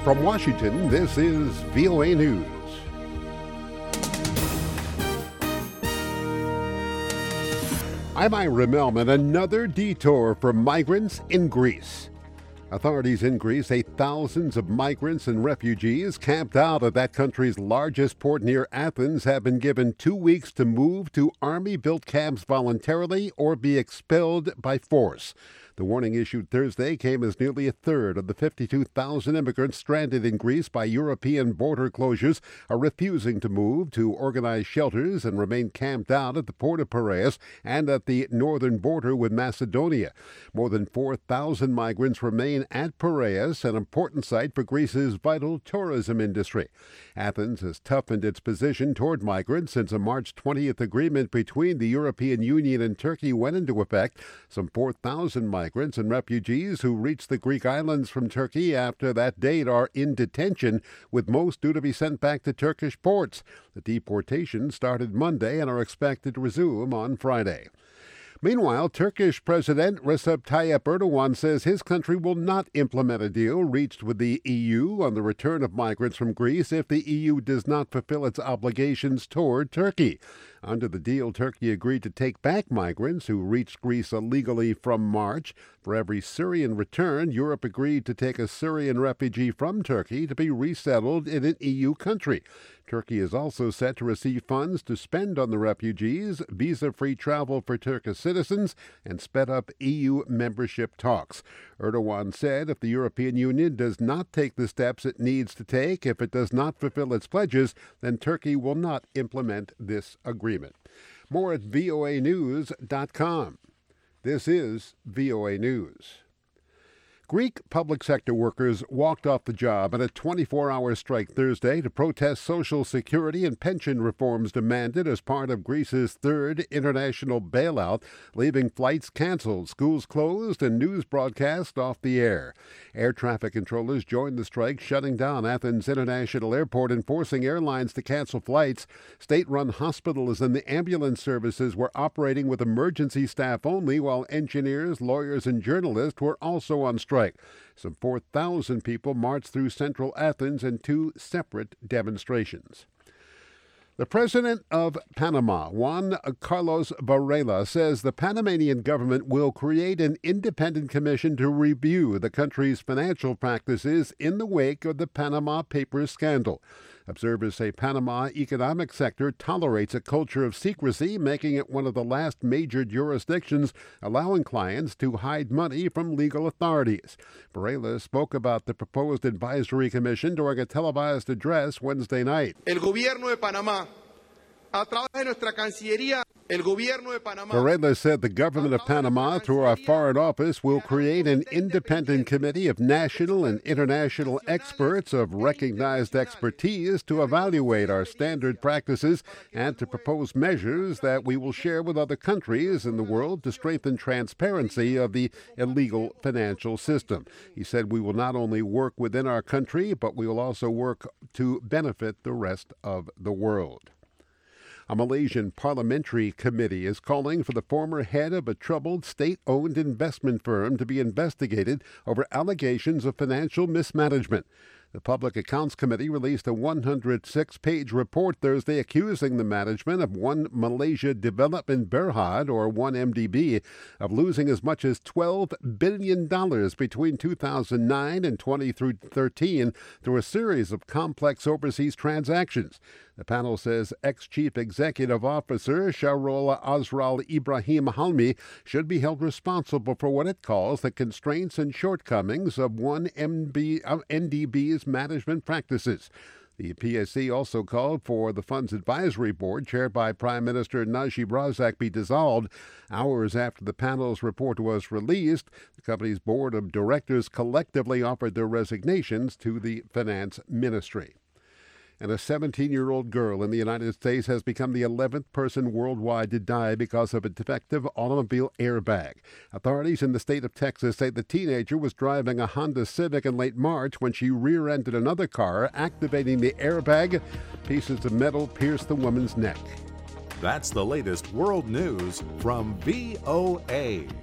From Washington, this is VOA News. I'm Ira Melman. Another detour for migrants in Greece. Authorities in Greece say thousands of migrants and refugees camped out at that country's largest port near Athens have been given 2 weeks to move to army-built camps voluntarily or be expelled by force. The warning issued Thursday came as nearly a third of the 52,000 immigrants stranded in Greece by European border closures are refusing to move to organized shelters and remain camped out at the port of Piraeus and at the northern border with Macedonia. More than 4,000 migrants remain at Piraeus, an important site for Greece's vital tourism industry. Athens has toughened its position toward migrants since a March 20th agreement between the European Union and Turkey went into effect. Some 4,000 migrants and refugees who reached the Greek islands from Turkey after that date are in detention, with most due to be sent back to Turkish ports. The deportations started Monday and are expected to resume on Friday. Meanwhile, Turkish President Recep Tayyip Erdogan says his country will not implement a deal reached with the EU on the return of migrants from Greece if the EU does not fulfill its obligations toward Turkey. Under the deal, Turkey agreed to take back migrants who reached Greece illegally from March. For every Syrian returned, Europe agreed to take a Syrian refugee from Turkey to be resettled in an EU country. Turkey is also set to receive funds to spend on the refugees, visa-free travel for Turkish citizens, and sped up EU membership talks. Erdogan said if the European Union does not take the steps it needs to take, if it does not fulfill its pledges, then Turkey will not implement this agreement. More at voanews.com. This is VOA News. Greek public sector workers walked off the job in a 24-hour strike Thursday to protest social security and pension reforms demanded as part of Greece's third international bailout, leaving flights canceled, schools closed, and news broadcast off the air. Air traffic controllers joined the strike, shutting down Athens International Airport and forcing airlines to cancel flights. State-run hospitals and the ambulance services were operating with emergency staff only, while engineers, lawyers, and journalists were also on strike. Some 4,000 people marched through central Athens in two separate demonstrations. The president of Panama, Juan Carlos Varela, says the Panamanian government will create an independent commission to review the country's financial practices in the wake of the Panama Papers scandal. Observers say Panama's economic sector tolerates a culture of secrecy, making it one of the last major jurisdictions allowing clients to hide money from legal authorities. Varela spoke about the proposed advisory commission during a televised address Wednesday night. El gobierno de Panamá, a través de nuestra Cancillería, Varela said the government of Panama, through our foreign office, will create an independent committee of national and international experts of recognized expertise to evaluate our standard practices and to propose measures that we will share with other countries in the world to strengthen transparency of the illegal financial system. He said we will not only work within our country, but we will also work to benefit the rest of the world. A Malaysian parliamentary committee is calling for the former head of a troubled state-owned investment firm to be investigated over allegations of financial mismanagement. The Public Accounts Committee released a 106-page report Thursday accusing the management of One Malaysia Development Berhad, or 1MDB, of losing as much as $12 billion between 2009 and 2013 through a series of complex overseas transactions. The panel says ex-chief executive officer Shahrul Azral Ibrahim Halmi should be held responsible for what it calls the constraints and shortcomings of NDB's management practices. The PSC also called for the fund's advisory board, chaired by Prime Minister Najib Razak, be dissolved. Hours after the panel's report was released, the company's board of directors collectively offered their resignations to the finance ministry. And a 17-year-old girl in the United States has become the 11th person worldwide to die because of a defective automobile airbag. Authorities in the state of Texas say the teenager was driving a Honda Civic in late March when she rear-ended another car, activating the airbag. Pieces of metal pierced the woman's neck. That's the latest world news from VOA.